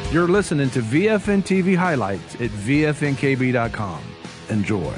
You're listening to VFN TV highlights at VFNKB.com. Enjoy.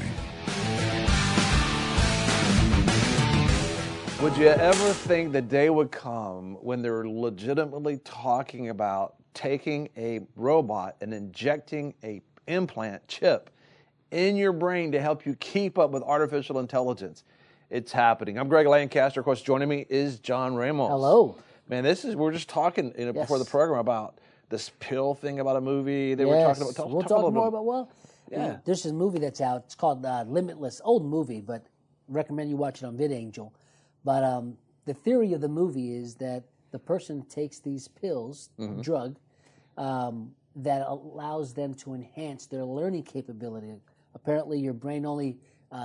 Would you ever think the day would come when they're legitimately talking about taking a robot and injecting a implant chip in your brain to help you keep up with artificial intelligence? It's happening. I'm Greg Lancaster. Of course, joining me is John Ramos. Hello. Man, we're just talking before the program about this pill thing about a movie that we're talking about. We'll talk more about, there's this movie that's out. It's called Limitless. Old movie, but recommend you watch it on VidAngel. But the theory of the movie is that the person takes these pills, drug, that allows them to enhance their learning capability. Apparently, your brain only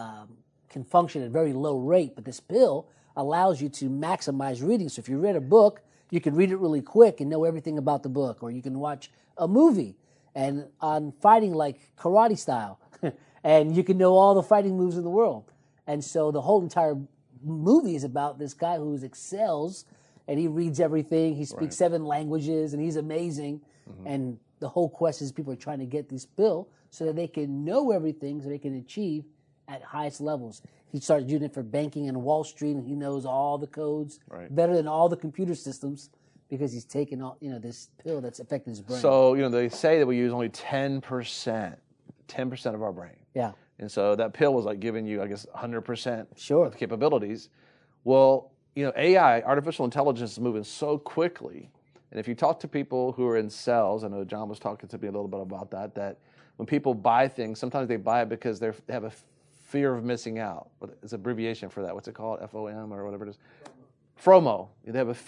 can function at a very low rate, but this pill allows you to maximize reading. So if you read a book, you can read it really quick and know everything about the book, or you can watch a movie and on fighting like karate style, and you can know all the fighting moves in the world. And so the whole entire movie is about this guy who excels, and he reads everything. He speaks 7 languages, and he's amazing. And the whole quest is people are trying to get this pill so that they can know everything, so they can achieve at highest levels. He started using it for banking and Wall Street, and he knows all the codes better than all the computer systems because he's taken all this pill that's affecting his brain. So they say that we use only 10% of our brain. Yeah. And so that pill was like giving you, I guess, 100% of the capabilities. Well, AI, artificial intelligence, is moving so quickly. And if you talk to people who are in sales, I know John was talking to me a little bit about that when people buy things, sometimes they buy it because they have a fear of missing out. It's an abbreviation for that. What's it called? FOM or whatever it is. FOMO. They have a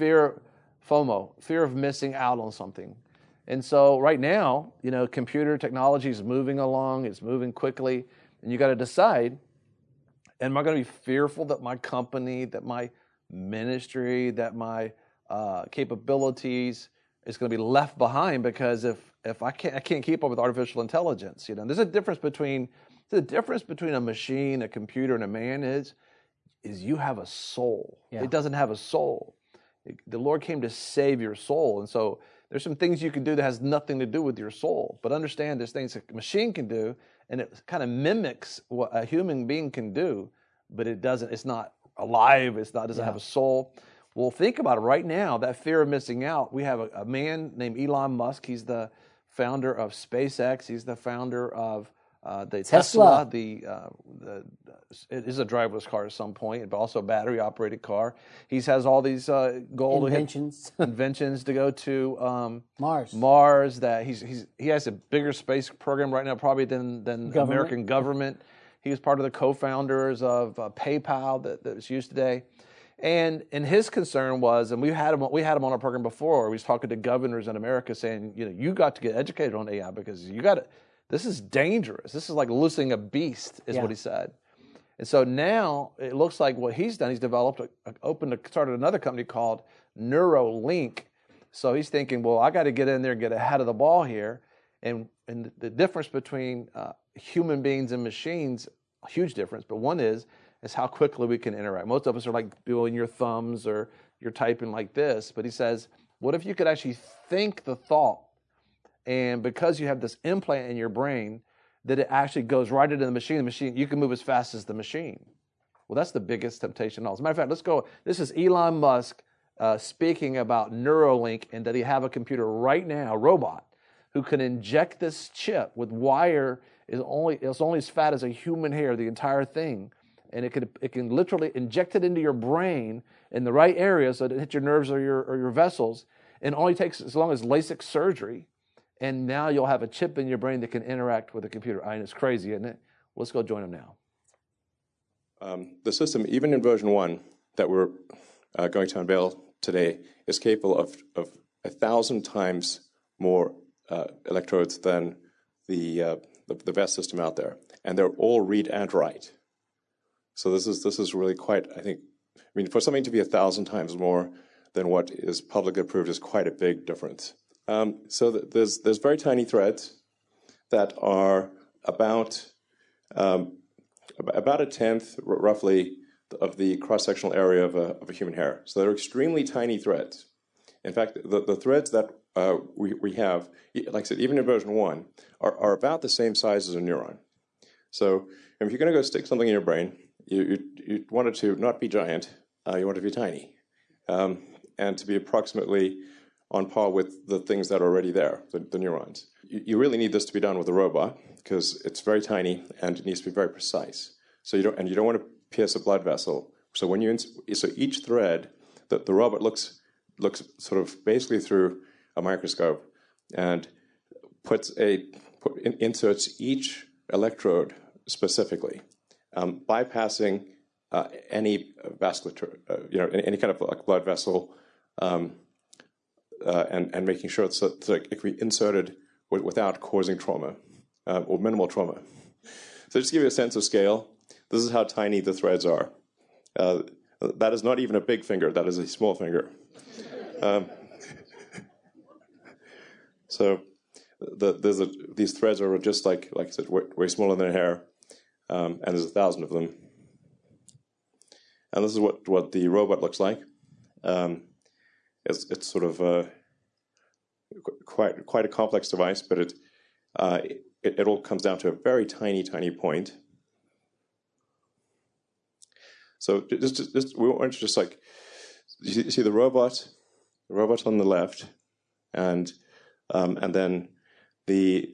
FOMO, fear of missing out on something. And so right now, computer technology is moving along. It's moving quickly. And you got to decide, am I going to be fearful that my company, that my ministry, that my capabilities is going to be left behind because if I can't keep up with artificial intelligence? There's a difference between a machine, a computer, and a man is you have a soul. Yeah. It doesn't have a soul. The Lord came to save your soul. And so there's some things you can do that has nothing to do with your soul. But understand there's things a machine can do, and it kind of mimics what a human being can do, but it doesn't. It's not alive. Doesn't have a soul. Well, think about it right now, that fear of missing out. We have a man named Elon Musk. He's the founder of SpaceX. He's the founder of the Tesla. It is a driverless car at some point, but also a battery-operated car. He has all these inventions to go to Mars. That he has a bigger space program right now probably than the American government. He was part of the co-founders of PayPal that's used today. And his concern was, and we had him on our program before. He was talking to governors in America, saying, you got to get educated on AI because this is dangerous. This is like loosing a beast, is what he said. And so now it looks like what he's done. He's developed, started another company called Neuralink. So he's thinking, well, I got to get in there and get ahead of the ball here. And the difference between human beings and machines, a huge difference. But one is how quickly we can interact. Most of us are like doing your thumbs or you're typing like this. But he says, what if you could actually think the thought? And because you have this implant in your brain, that it actually goes right into the machine, you can move as fast as the machine. Well, that's the biggest temptation. As a matter of fact, let's go. This is Elon Musk speaking about Neuralink, and that he have a computer right now, a robot, who can inject this chip with wire. It's only as fat as a human hair, the entire thing. And it can literally inject it into your brain in the right area so that it hits your nerves or your vessels. And it only takes as long as LASIK surgery. And now you'll have a chip in your brain that can interact with a computer. I mean, it's crazy, isn't it? Let's go join him now. The system, even in version 1 that we're going to unveil today, is capable of 1,000 times more electrodes than the best system out there. And they're all read and write. So this is really quite, for something to be 1,000 times more than what is publicly approved is quite a big difference. So there's very tiny threads that are about a tenth, roughly, of the cross-sectional area of a human hair. So they're extremely tiny threads. In fact, the threads that we have, like I said, even in version 1, are about the same size as a neuron. So if you're going to go stick something in your brain, you want it to not be giant, you want it to be tiny, and to be approximately on par with the things that are already there, the neurons. You really need this to be done with a robot because it's very tiny and it needs to be very precise. So you don't want to pierce a blood vessel. So when so each thread, the robot looks sort of basically through a microscope and inserts each electrode specifically, bypassing any vasculature, any kind of like blood vessel, and making sure that it can be inserted without causing trauma or minimal trauma. So just to give you a sense of scale, this is how tiny the threads are. That is not even a big finger. That is a small finger. So these threads are just like I said, way smaller than a hair, and there's 1,000 of them. And this is what the robot looks like. It's sort of quite a complex device, but it all comes down to a very tiny point. So just we want to just like you see the robot on the left, and then the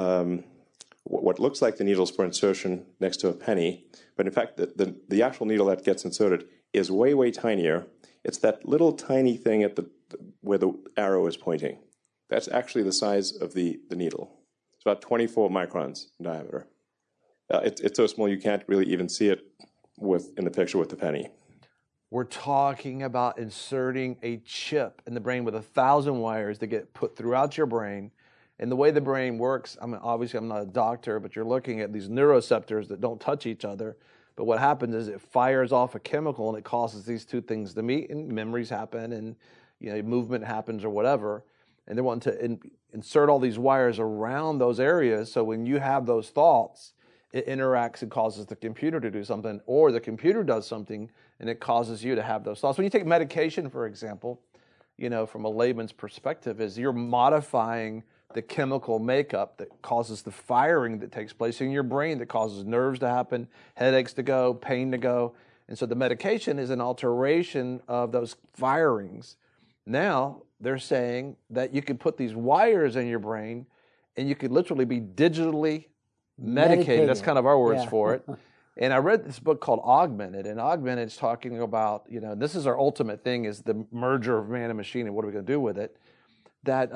what looks like the needles for insertion next to a penny, but in fact the actual needle that gets inserted is way tinier. It's that little tiny thing at where the arrow is pointing. That's actually the size of the needle. It's about 24 microns in diameter. It's so small you can't really even see it in the picture with the penny. We're talking about inserting a chip in the brain with 1,000 wires that get put throughout your brain. And the way the brain works, obviously I'm not a doctor, but you're looking at these neuroreceptors that don't touch each other. But what happens is it fires off a chemical and it causes these two things to meet, and memories happen, and movement happens or whatever. And they want to insert all these wires around those areas, so when you have those thoughts, it interacts and causes the computer to do something, or the computer does something and it causes you to have those thoughts. When you take medication, for example, from a layman's perspective, is you're modifying the chemical makeup that causes the firing that takes place in your brain that causes nerves to happen, headaches to go, pain to go. And so the medication is an alteration of those firings. Now they're saying that you could put these wires in your brain and you could literally be digitally medicated. That's kind of our words for it. And I read this book called Augmented, and Augmented is talking about, this is our ultimate thing, is the merger of man and machine, and what are we going to do with it? That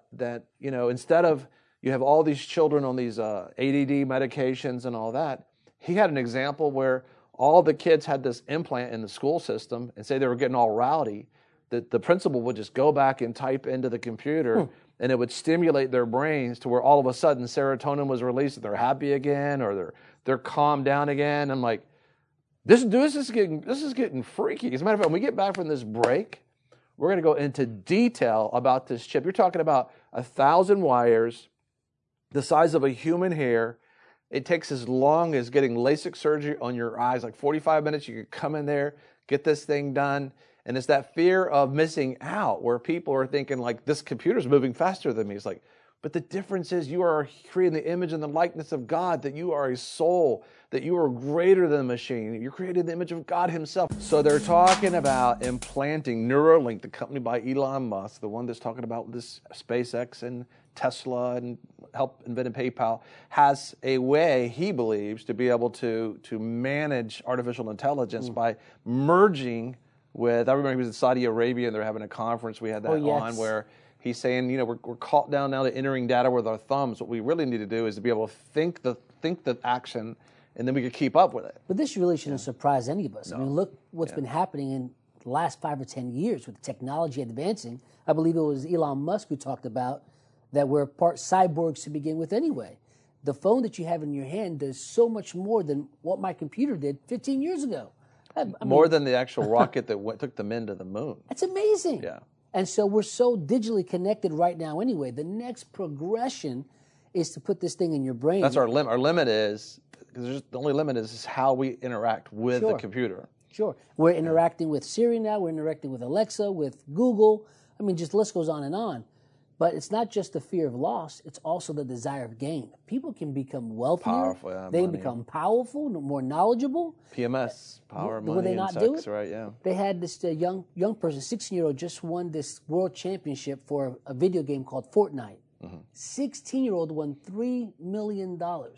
instead of you have all these children on these ADD medications and all that, he had an example where all the kids had this implant in the school system, and say they were getting all rowdy, that the principal would just go back and type into the computer, and it would stimulate their brains to where all of a sudden serotonin was released, and they're happy again, or they're calmed down again. I'm like, this is getting freaky. As a matter of fact, when we get back from this break, we're going to go into detail about this chip. You're talking about 1,000 wires, the size of a human hair. It takes as long as getting LASIK surgery on your eyes, like 45 minutes. You could come in there, get this thing done. And it's that fear of missing out where people are thinking like, this computer's moving faster than me. It's like, but the difference is you are creating the image and the likeness of God, that you are a soul, that you are greater than a machine. You're created in the image of God himself. So they're talking about implanting Neuralink, the company by Elon Musk, the one that's talking about this SpaceX and Tesla and helped invent PayPal, has a way, he believes, to be able to manage artificial intelligence by merging with, I remember he was in Saudi Arabia and they're having a conference. We had that on where he's saying, we're caught down now to entering data with our thumbs. What we really need to do is to be able to think the action, and then we could keep up with it. But this really shouldn't surprise any of us. No. I mean, look what's been happening in the last 5 or 10 years with technology advancing. I believe it was Elon Musk who talked about that we're part cyborgs to begin with anyway. The phone that you have in your hand does so much more than what my computer did 15 years ago. More than the actual rocket that took the men to the moon. That's amazing. Yeah. And so we're so digitally connected right now anyway. The next progression is to put this thing in your brain. That's our limit. Our limit is, because the only limit is how we interact with the computer. Sure. We're interacting with Siri now. We're interacting with Alexa, with Google. I mean, just the list goes on and on. But it's not just the fear of loss, it's also the desire of gain. People can become wealthier. Powerful, yeah, they money. become powerful, more knowledgeable. PMS, power, money, Would they and not sex, do it? right? Yeah. They had this young person, 16-year-old, just won this world championship for a video game called Fortnite. 16-year-old won $3 million.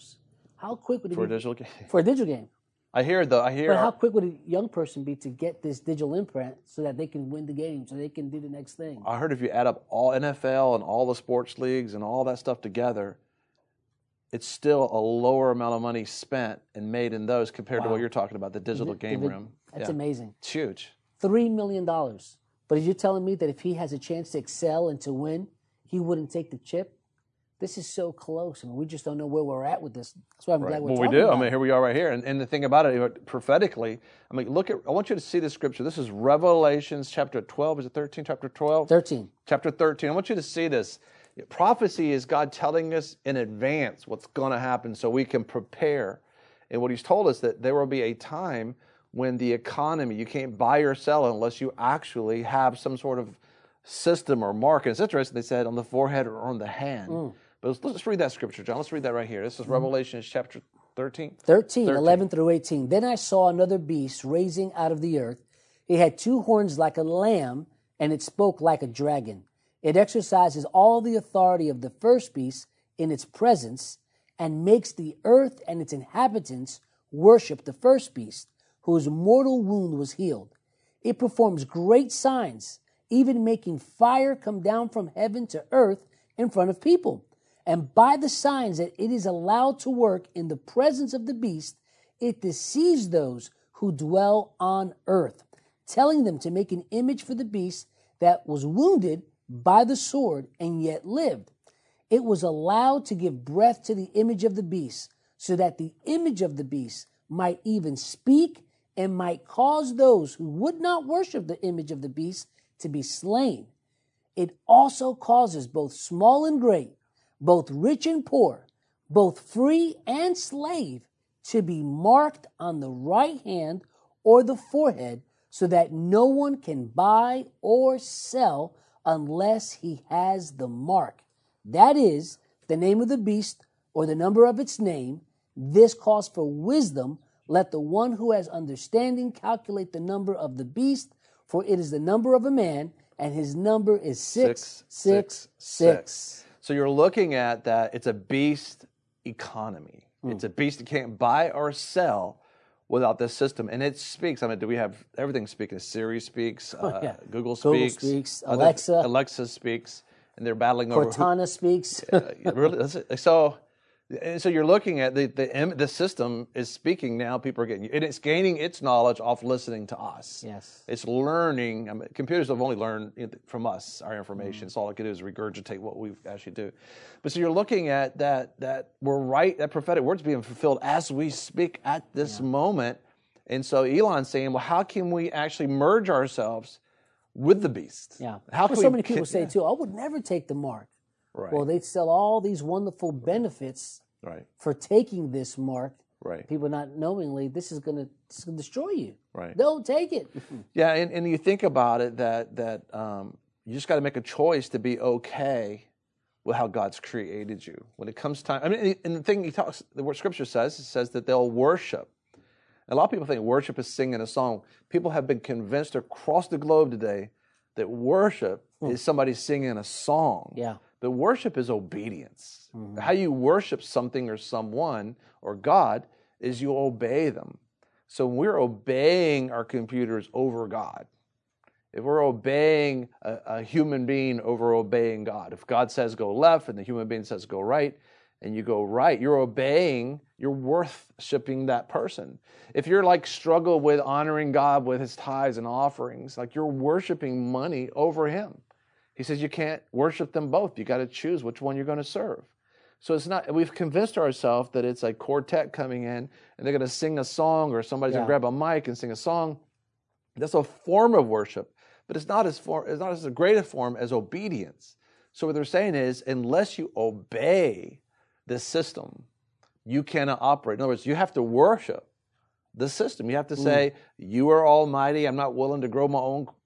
How quick would it For a be? digital game. For a digital game. I hear. But how quick would a young person be to get this digital imprint so that they can win the game, so they can do the next thing? I heard if you add up all NFL and all the sports leagues and all that stuff together, it's still a lower amount of money spent and made in those compared to what you're talking about, the digital game room. That's amazing. It's huge. $3 million. But you're telling me that if he has a chance to excel and to win, he wouldn't take the chip? This is so close. I mean, we just don't know where we're at with this. That's why I'm glad we're talking Well, we do. about I mean, here we are right here. And the thing about it, prophetically, I mean, I want you to see the scripture. This is Revelations chapter 12. Is it 13? Chapter 12? 13. Chapter 13. I want you to see this. Prophecy is God telling us in advance what's going to happen so we can prepare. And what he's told us that there will be a time when the economy, you can't buy or sell unless you actually have some sort of system or mark. And it's interesting, they said on the forehead or on the hand. But let's read that scripture, John. Let's read that right here. This is Revelation chapter 13. 13, 11 through 18. Then I saw another beast raising out of the earth. It had two horns like a lamb, and it spoke like a dragon. It exercises all the authority of the first beast in its presence, and makes the earth and its inhabitants worship the first beast, whose mortal wound was healed. It performs great signs, even making fire come down from heaven to earth in front of people. And by the signs that it is allowed to work in the presence of the beast, it deceives those who dwell on earth, telling them to make an image for the beast that was wounded by the sword and yet lived. It was allowed to give breath to the image of the beast, so that the image of the beast might even speak and might cause those who would not worship the image of the beast to be slain. It also causes both small and great, both rich and poor, both free and slave, to be marked on the right hand or the forehead, so that no one can buy or sell unless he has the mark. That is, the name of the beast or the number of its name. This calls for wisdom. Let the one who has understanding calculate the number of the beast, for it is the number of a man, and his number is 666. So you're looking at that. It's a beast economy. It's a beast that can't buy or sell without this system. And it speaks. I mean, do we have everything speaking? Siri speaks. Google speaks. Alexa speaks. And they're battling over. Cortana speaks. Really? So you're looking at the system is speaking now. People are getting, and it's gaining its knowledge off listening to us. Yes. It's learning. I mean, computers have only learned from us our information. So all it can do is regurgitate what we actually do. But so you're looking at that we're right. That prophetic word's being fulfilled as we speak at this moment. And so Elon's saying, well, how can we actually merge ourselves with the beast? Yeah. How so many people say too, I would never take the mark. Right. Well, they sell all these wonderful benefits for taking this mark. Right. People not knowingly, this is going to destroy you. Right. Don't take it. Yeah, and you think about it that you just got to make a choice to be okay with how God's created you. When it comes time, I mean, and the thing the word Scripture says, it says that they'll worship. A lot of people think worship is singing a song. People have been convinced across the globe today that worship is somebody singing a song. Yeah. But worship is obedience. Mm-hmm. How you worship something or someone or God is you obey them. So when we're obeying our computers over God, if we're obeying a human being over obeying God, if God says go left and the human being says go right, and you go right, you're obeying, you're worshiping that person. If you're like struggle with honoring God with his tithes and offerings, like you're worshiping money over him. He says you can't worship them both. You got to choose which one you're going to serve. So it's not, we've convinced ourselves that it's a quartet coming in and they're going to sing a song, or somebody's going to grab a mic and sing a song. That's a form of worship, but it's not as great a form as obedience. So what they're saying is, unless you obey this system, you cannot operate. In other words, you have to worship the system. You have to say, you are almighty. I'm not willing to grow my own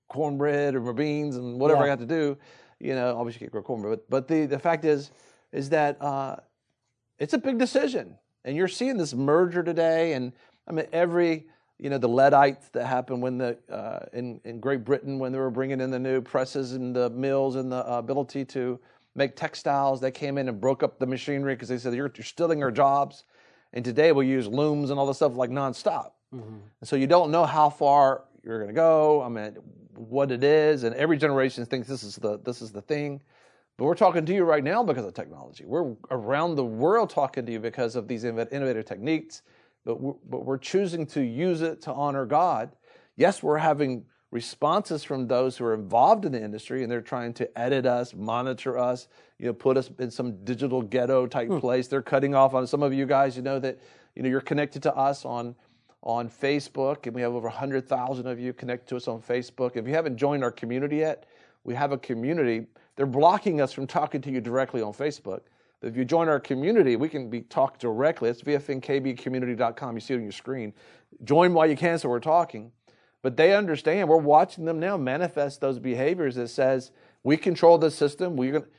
cornbread or my beans and whatever I have to do. Obviously you can't grow cornbread, but the fact is that it's a big decision, and you're seeing this merger today. And I mean, the Luddites that happened when in Great Britain when they were bringing in the new presses and the mills and the ability to make textiles, they came in and broke up the machinery because they said you're stealing our jobs. And today we use looms and all this stuff like nonstop. Mm-hmm. And so you don't know how far you're going to go. I mean, what it is, and every generation thinks this is the thing. But we're talking to you right now because of technology. We're around the world talking to you because of these innovative techniques. But we're choosing to use it to honor God. Yes, we're having responses from those who are involved in the industry, and they're trying to edit us, monitor us, put us in some digital ghetto type place. They're cutting off on some of you guys. That you're connected to us on Facebook, and we have over 100,000 of you connected to us on Facebook. If you haven't joined our community yet, we have a community. They're blocking us from talking to you directly on Facebook. But if you join our community, we can be talked directly. It's vfnkbcommunity.com. You see it on your screen. Join while you can, so we're talking. But they understand. We're watching them now manifest those behaviors that says we control the system. I don't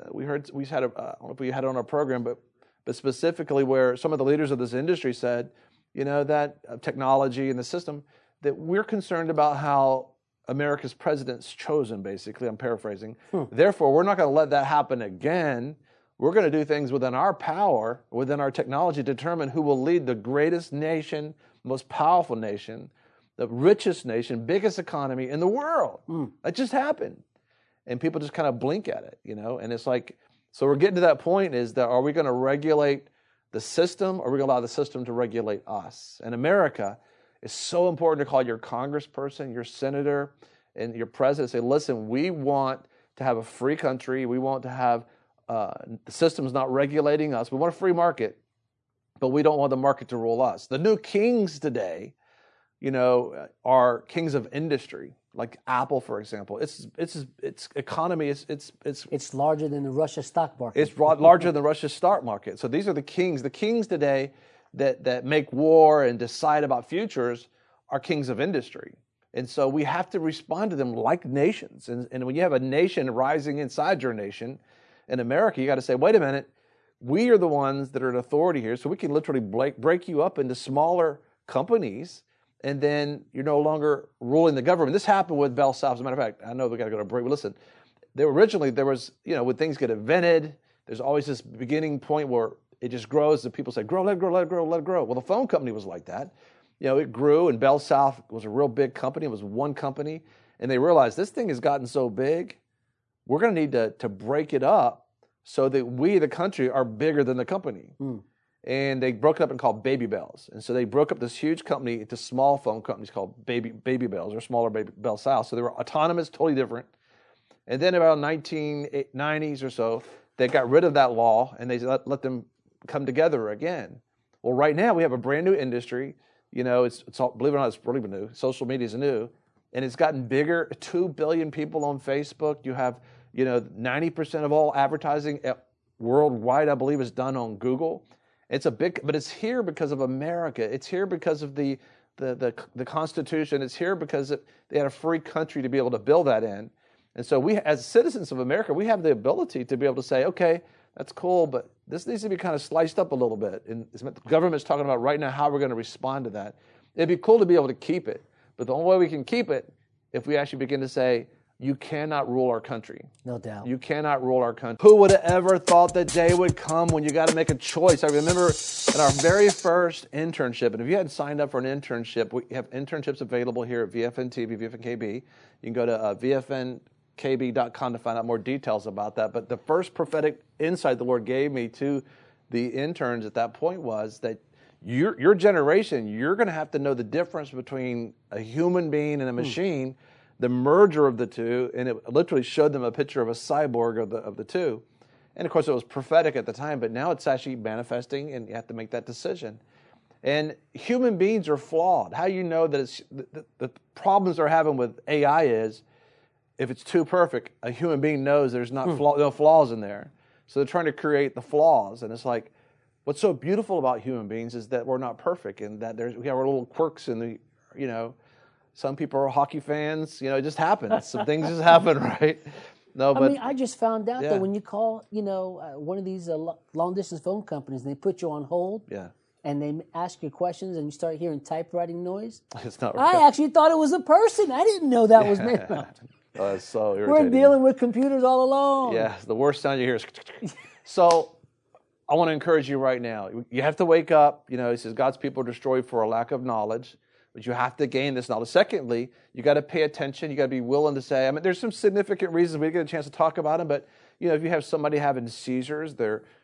know if we had it on our program, but specifically where some of the leaders of this industry said, that technology and the system, that we're concerned about how America's president's chosen, basically. I'm paraphrasing. Therefore, we're not going to let that happen again. We're going to do things within our power, within our technology, to determine who will lead the greatest nation, most powerful nation, the richest nation, biggest economy in the world. That just happened. And people just kind of blink at it, and it's like, so we're getting to that point is that are we going to regulate the system, or are we going to allow the system to regulate us? And America is so important to call your congressperson, your senator, and your president, say, listen, we want to have a free country. We want to have the system's not regulating us. We want a free market, but we don't want the market to rule us. The new kings today, are kings of industry, like Apple, for example. Its economy it's larger than the Russia stock market. It's larger than Russia's stock market. So these are the kings. The kings today that make war and decide about futures are kings of industry. And so we have to respond to them like nations. And when you have a nation rising inside your nation, in America, you got to say, wait a minute, we are the ones that are in authority here, so we can literally break you up into smaller companies, and then you're no longer ruling the government. This happened with Bell South. As a matter of fact, I know we got to go to a break, but listen, there was, when things get invented, there's always this beginning point where it just grows, and people say, grow, let it grow, let it grow, let it grow. Well, the phone company was like that. It grew, and Bell South was a real big company. It was one company, and they realized this thing has gotten so big, we're going to need to break it up so that we, the country, are bigger than the company. And they broke it up and called Baby Bells. And so they broke up this huge company into small phone companies called Baby Bells, or smaller Bell South. So they were autonomous, totally different. And then about 1990s or so, they got rid of that law, and they let them come together again. Well, right now we have a brand new industry. It's all, believe it or not, it's really new. Social media is new. And it's gotten bigger. 2 billion people on Facebook. You have, 90% of all advertising worldwide, I believe, is done on Google. It's but it's here because of America. It's here because of the Constitution. It's here because they had a free country to be able to build that in. And so we, as citizens of America, we have the ability to be able to say, okay, that's cool, but this needs to be kind of sliced up a little bit. And the government's talking about right now how we're going to respond to that. It'd be cool to be able to keep it. But the only way we can keep it if we actually begin to say, you cannot rule our country. No doubt. You cannot rule our country. Who would have ever thought the day would come when you got to make a choice? I remember in our very first internship, and if you hadn't signed up for an internship, we have internships available here at VFN TV, VFN-KB. You can go to VFNKB.com to find out more details about that. But the first prophetic insight the Lord gave me to the interns at that point was that your generation, you're going to have to know the difference between a human being and a machine, the merger of the two, and it literally showed them a picture of a cyborg of the two. And of course, it was prophetic at the time, but now it's actually manifesting, and you have to make that decision. And human beings are flawed. How you know that it's the problems they're having with AI is, if it's too perfect, a human being knows there's no flaws in there. So they're trying to create the flaws, and it's like, what's so beautiful about human beings is that we're not perfect, and that we have our little quirks and Some people are hockey fans. You know, it just happens. Some things just happen, right? No, but I mean, I just found out that when you call, one of these long distance phone companies, and they put you on hold. Yeah. And they ask you questions, and you start hearing typewriting noise. It's not right. I actually thought it was a person. I didn't know that was made up. Oh, that's so irritating. We're dealing with computers all along. Yeah, the worst sound you hear is... So I want to encourage you right now. You have to wake up. You know, he says God's people are destroyed for a lack of knowledge, but you have to gain this knowledge. Secondly, you got to pay attention. You got to be willing to say, I mean, there's some significant reasons. We didn't get a chance to talk about them, but, you know, if you have somebody having seizures,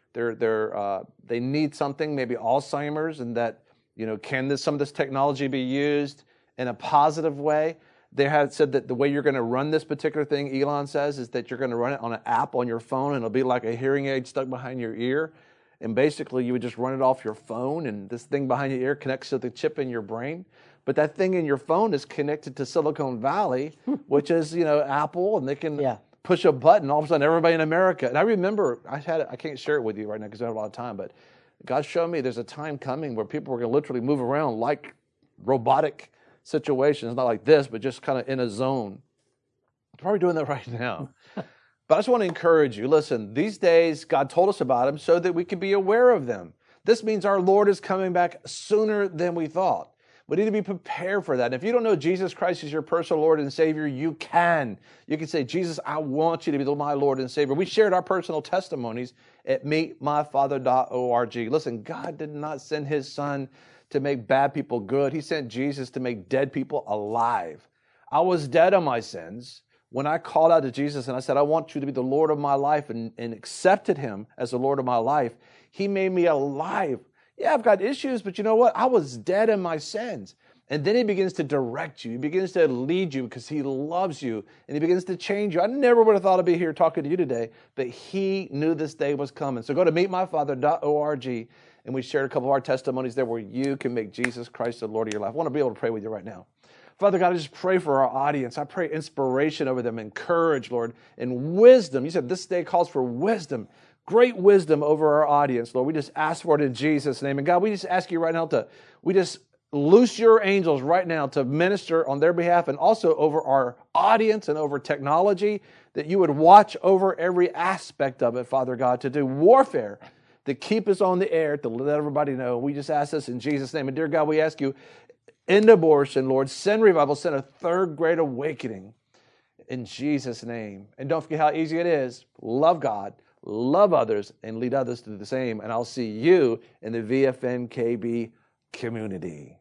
they need something, maybe Alzheimer's, and that, you know, some of this technology be used in a positive way? They have said that the way you're going to run this particular thing, Elon says, is that you're going to run it on an app on your phone, and it'll be like a hearing aid stuck behind your ear. And basically, you would just run it off your phone, and this thing behind your ear connects to the chip in your brain. But that thing in your phone is connected to Silicon Valley, which is, you know, Apple, and they can push a button. All of a sudden, everybody in America. And I remember, I can't share it with you right now because I don't have a lot of time, but God showed me there's a time coming where people are going to literally move around like robotic situations, not like this, but just kind of in a zone. They're probably doing that right now. But I just want to encourage you. Listen, these days, God told us about them so that we can be aware of them. This means our Lord is coming back sooner than we thought. We need to be prepared for that. And if you don't know Jesus Christ as your personal Lord and Savior, you can. You can say, Jesus, I want you to be my Lord and Savior. We shared our personal testimonies at meetmyfather.org. Listen, God did not send his son to make bad people good. He sent Jesus to make dead people alive. I was dead on my sins. When I called out to Jesus and I said, I want you to be the Lord of my life, and accepted him as the Lord of my life, he made me alive. Yeah, I've got issues, but you know what? I was dead in my sins. And then he begins to direct you. He begins to lead you because he loves you, and he begins to change you. I never would have thought I'd be here talking to you today, but he knew this day was coming. So go to meetmyfather.org, and we shared a couple of our testimonies there where you can make Jesus Christ the Lord of your life. I want to be able to pray with you right now. Father God, I just pray for our audience. I pray inspiration over them, encourage, Lord, and wisdom. You said this day calls for wisdom, great wisdom over our audience, Lord. We just ask for it in Jesus' name. And God, we just ask you right now we just loose your angels right now to minister on their behalf, and also over our audience and over technology, that you would watch over every aspect of it, Father God, to do warfare, to keep us on the air, to let everybody know. We just ask this in Jesus' name. And dear God, we ask you, end abortion, Lord, send revival, send a third great awakening in Jesus' name. And don't forget how easy it is. Love God, love others, and lead others to do the same. And I'll see you in the VFN-KB community.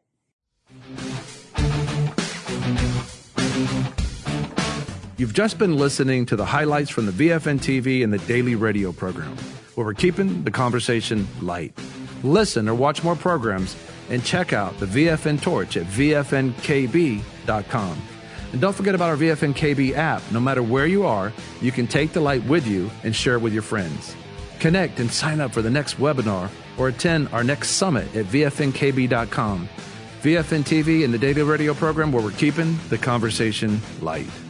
You've just been listening to the highlights from the VFN TV and the daily radio program, where we're keeping the conversation light. Listen or watch more programs, and check out the VFN Torch at VFNKB.com. And don't forget about our VFNKB app. No matter where you are, you can take the light with you and share it with your friends. Connect and sign up for the next webinar or attend our next summit at VFNKB.com. VFN TV and the daily radio program, where we're keeping the conversation light.